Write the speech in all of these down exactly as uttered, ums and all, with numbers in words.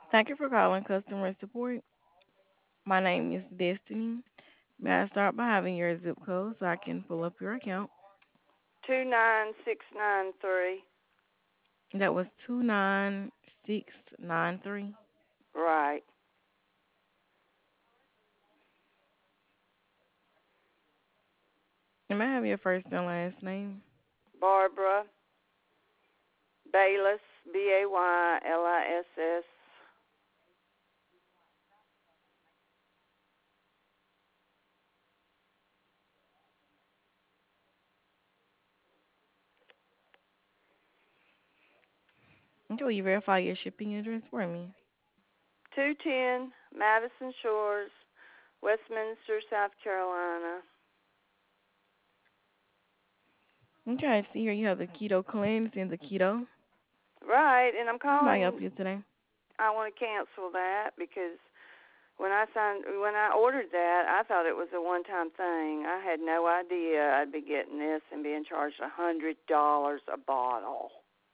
Thank you for calling customer support. My name is Destiny. May I start by having your zip code so I can pull up your account? Two nine six nine three. That was two nine six nine three. Right. And may I have your first and last name? Barbara Bayless, B A Y L I S S. Okay, will you verify your shipping address for me? two ten Madison Shores, Westminster, South Carolina. Okay, I see here you have the keto cleanse and the keto. Right, and I'm How may I help calling. you today? I want to cancel that because when I signed, when I ordered that, I thought it was a one-time thing. I had no idea I'd be getting this and being charged a hundred dollars a bottle,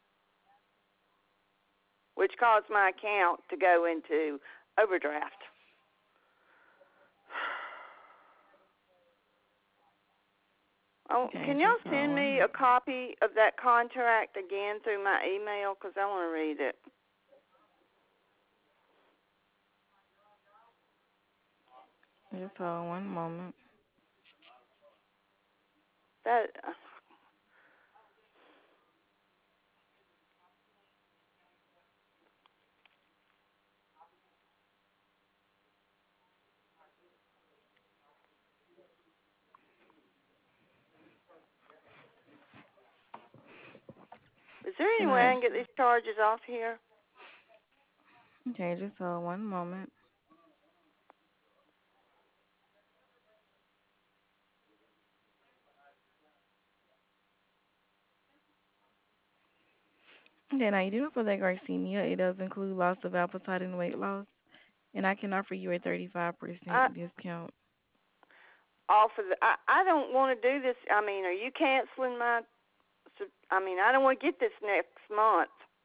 which caused my account to go into overdraft. Oh, Okay, can y'all just hold send one me a moment. copy of that contract again through my email? Because I want to read it. Just hold one moment. That is there any Can way I I? can get these charges off here? Okay, just hold one moment. Okay, now you do know for that Garcinia, it does include loss of appetite and weight loss, and I can offer you a thirty-five I percent discount. offer the. I I don't want to do this. I mean, are you canceling my? I mean, I don't want to get this next month.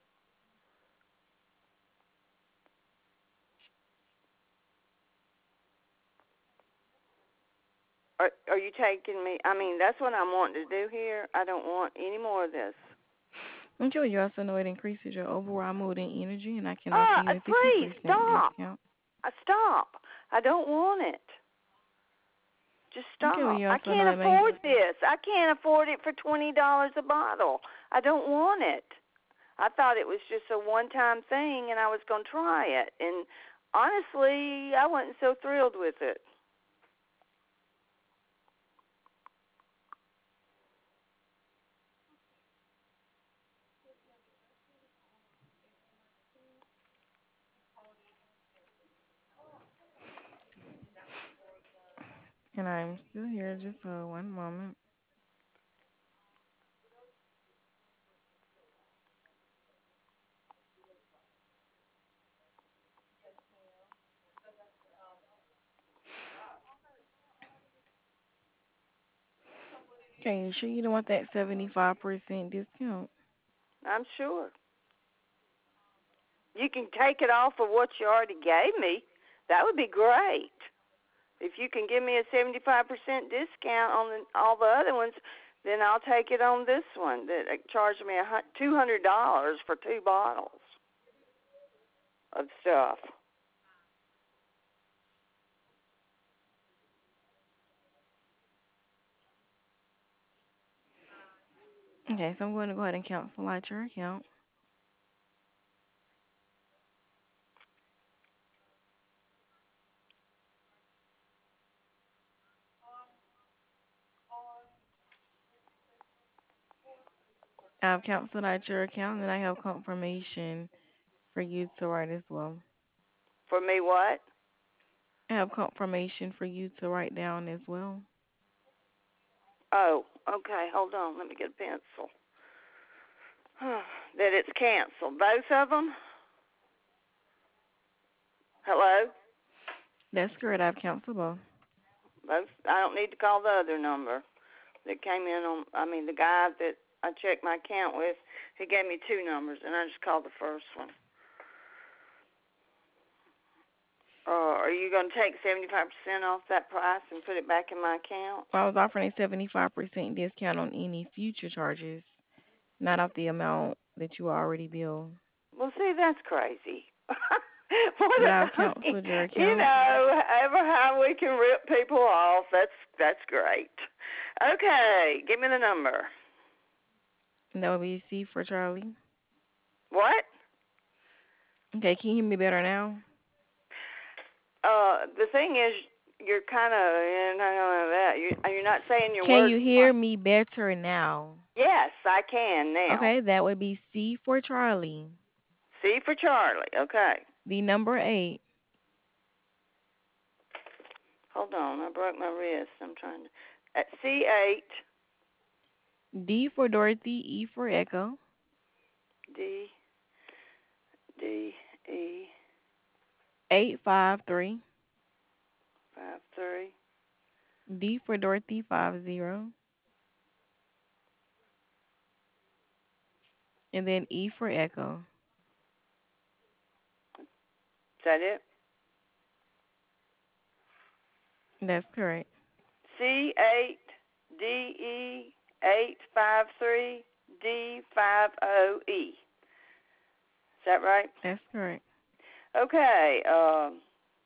Are are you taking me? I mean, that's what I'm wanting to do here. I don't want any more of this. I'm sure you also know it increases your overall mood and energy, and I can offer Ah, you uh, a fifty please percent stop. discount. Uh, stop. I don't want it. Just Okay, well, stop. you I also know can't it may. afford this. I can't afford it for twenty dollars a bottle. I don't want it. I thought it was just a one-time thing, and I was going to try it. And honestly, I wasn't so thrilled with it. And I'm still here, just for one moment. Okay, you sure you don't want that seventy-five percent discount? I'm sure. You can take it off of what you already gave me. That would be great. If you can give me a seventy-five percent discount on the, all the other ones, then I'll take it on this one that charged me a two hundred dollars for two bottles of stuff. Okay, so I'm going to go ahead and cancel out your account. I've canceled out your account, and I have confirmation for you to write as well. For me, what? I have confirmation for you to write down as well. Oh, okay. Hold on. Let me get a pencil. That it's canceled. Both of them? Hello? That's correct. I've canceled both. Both. I don't need to call the other number that came in on. I mean, the guy that I checked my account with, he gave me two numbers, and I just called the first one. are you going to take seventy-five percent off that price and put it back in my account? I was offering a seventy-five percent discount on any future charges, not off the amount that you already bill. Well, see, that's crazy. what But a, I've I mean, canceled your you account. know, ever how we can rip people off, that's that's great. Okay, give me the number. And that would be C for Charlie. What? Okay, can you hear me better now? Uh, the thing is, you're kind of, you know, that you you're not saying your Can words. you hear me better now? Yes, I can now. Okay, that would be C for Charlie. C for Charlie. Okay. The number eight. Hold on, I broke my wrist. I'm trying to. At C eight. D for Dorothy. E for Echo. D D E Eight five three. five three. D for Dorothy. Five zero. And then E for Echo. Is that it? That's correct. C eight D E eight five three D five O E. Is that right? That's correct. Okay. Um.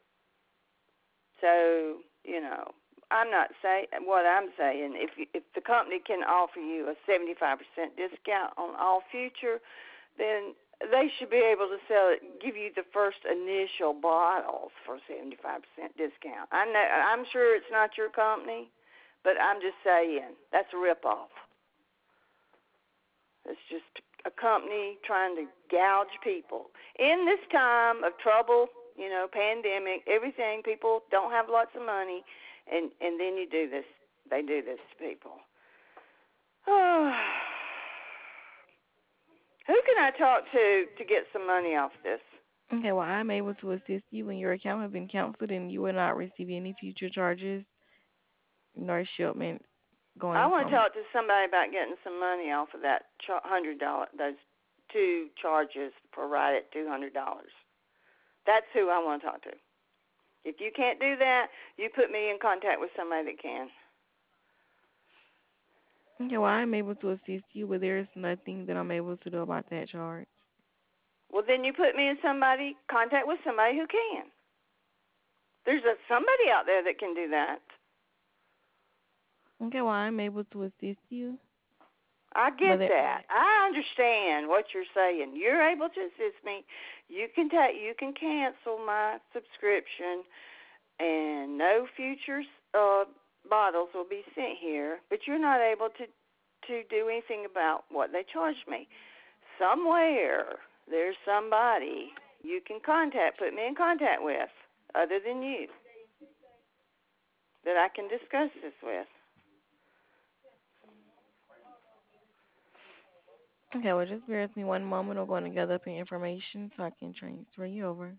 So you know, I'm not saying what I'm saying. If you, if the company can offer you a seventy-five percent discount on all future, then they should be able to sell it, give you the first initial bottles for seventy-five percent discount. I know, I'm sure it's not your company, but I'm just saying that's a ripoff. It's just a company trying to gouge people. In this time of trouble, you know, pandemic, everything, people don't have lots of money, and, and then you do this. They do this to people. Who can I talk to to get some money off this? Okay, well, I'm able to assist you when your account has been canceled and you will not receive any future charges nor shipment I going want to from it. talk to somebody about getting some money off of that hundred dollar, those two charges for right at two hundred dollars. That's who I want to talk to. If you can't do that, you put me in contact with somebody that can. Okay, well, I'm able to assist you, but there is nothing that I'm able to do about that charge. Well, then you put me in somebody contact with somebody who can. There's a, somebody out there that can do that. Okay, well, I'm able to assist you, I but get there, that. I understand what you're saying. You're able to assist me. You can take. You can cancel my subscription, and no future uh, bottles will be sent here. But you're not able to to do anything about what they charged me. Somewhere there's somebody you can contact, put me in contact with, other than you, that I can discuss this with. okay, well, just bear with me one moment. I'm going to gather up your information so I can transfer you over.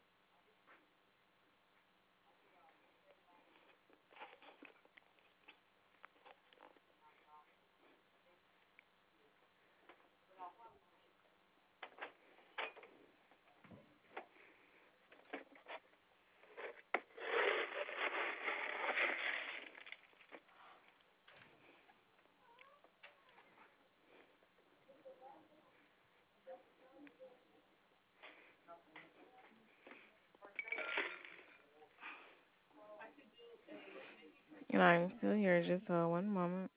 And I'm still here. Just uh, one moment.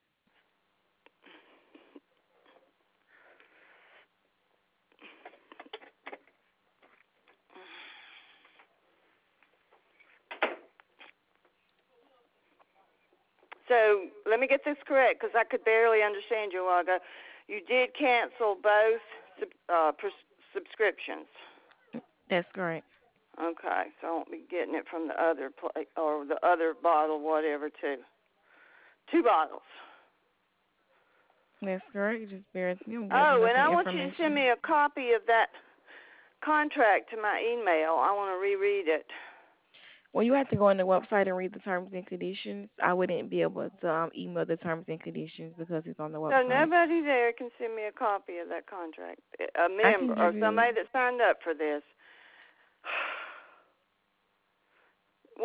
So let me get this correct, because I could barely understand you a while ago. You did cancel both uh, pres- subscriptions. That's correct. Okay, so I won't be getting it from the other play or the other bottle, whatever. Too. Two bottles. That's correct. Just bear with me. I'm gathering Oh, up and I your want you to send information. me a copy of that contract to my email. I want to reread it. Well, you have to go on the website and read the terms and conditions. I wouldn't be able to um, email the terms and conditions because it's on the So website. nobody there can send me a copy of that contract. A I member can or give you. somebody that signed up for this.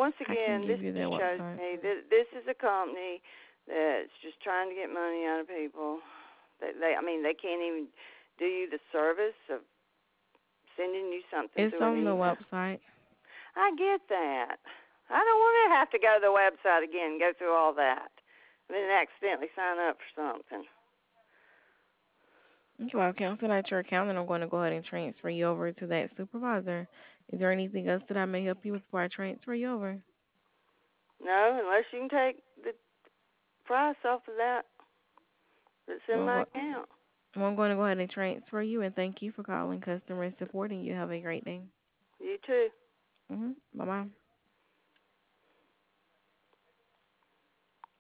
once I can again, this give you just their shows website. me that this is a company that's just trying to get money out of people. They, they I mean, they can't even do you the service of sending you something It's through an on the email. website. I get that. I don't want to have to go to the website again and go through all that, and then accidentally sign up for something. Okay, well, I've canceled out your account, and I'm going to go ahead and transfer you over to that supervisor. Is there anything else that I may help you with before I transfer you over? No, unless you can take the price off of that that's in Well, my go- account. well, I'm going to go ahead and transfer you, and thank you for calling customer support, and you have a great day. You too. Mhm. Bye bye.